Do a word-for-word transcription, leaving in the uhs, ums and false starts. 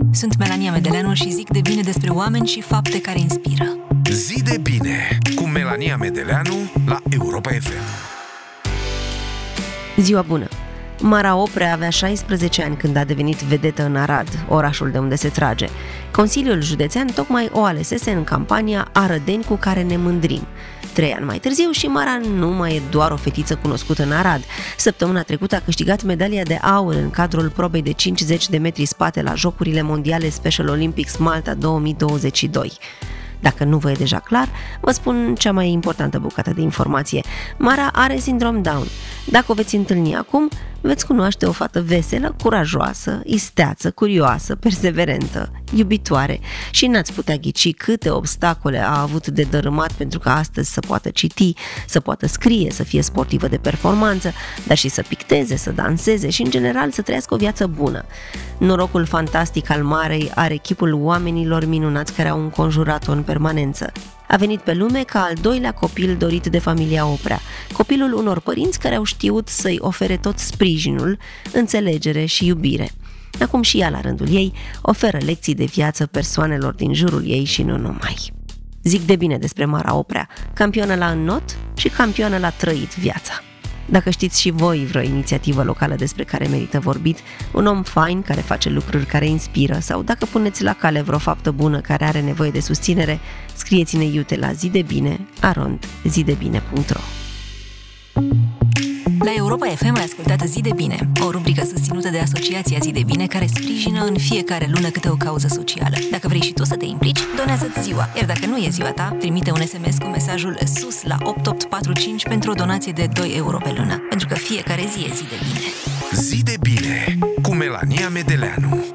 Sunt Melania Medeleanu și zic de bine despre oameni și fapte care inspiră. Zi de bine cu Melania Medeleanu la Europa F M. Ziua bună! Mara Oprea avea șaisprezece ani când a devenit vedetă în Arad, orașul de unde se trage. Consiliul Județean tocmai o alesese în campania Arădeni cu care ne mândrim. Trei ani mai târziu și Mara nu mai e doar o fetiță cunoscută în Arad. Săptămâna trecută a câștigat medalia de aur în cadrul probei de cincizeci de metri spate la Jocurile Mondiale Special Olympics Malta două mii douăzeci și doi. Dacă nu vă e deja clar, vă spun cea mai importantă bucată de informație. Mara are sindrom Down. Dacă o veți întâlni acum, veți cunoaște o fată veselă, curajoasă, isteață, curioasă, perseverentă, iubitoare și n-ați putea ghici câte obstacole a avut de dărâmat pentru ca astăzi să poată citi, să poată scrie, să fie sportivă de performanță, dar și să picteze, să danseze și în general să trăiască o viață bună. Norocul fantastic al Marei are chipul oamenilor minunați care au înconjurat-o în permanență. A venit pe lume ca al doilea copil dorit de familia Oprea, copilul unor părinți care au știut să-i ofere tot sprijinul, înțelegere și iubire. Acum și ea, la rândul ei, oferă lecții de viață persoanelor din jurul ei și nu numai. Zic de bine despre Mara Oprea, campioană la înnot și campioană la trăit viața. Dacă știți și voi vreo inițiativă locală despre care merită vorbit, un om fain care face lucruri care inspiră sau dacă puneți la cale vreo faptă bună care are nevoie de susținere, scrieți-ne iute la zidebine arond zidebine punct ro. La Europa F M ai ascultat Zi de Bine, o rubrică susținută de Asociația Zi de Bine care sprijină în fiecare lună câte o cauză socială. Dacă vrei și tu să te implici, donează-ți ziua, iar dacă nu e ziua ta, trimite un S M S cu mesajul SUS la opt opt patru cinci pentru o donație de doi euro pe lună, pentru că fiecare zi e zi de bine. Zi de bine cu Melania Medeleanu.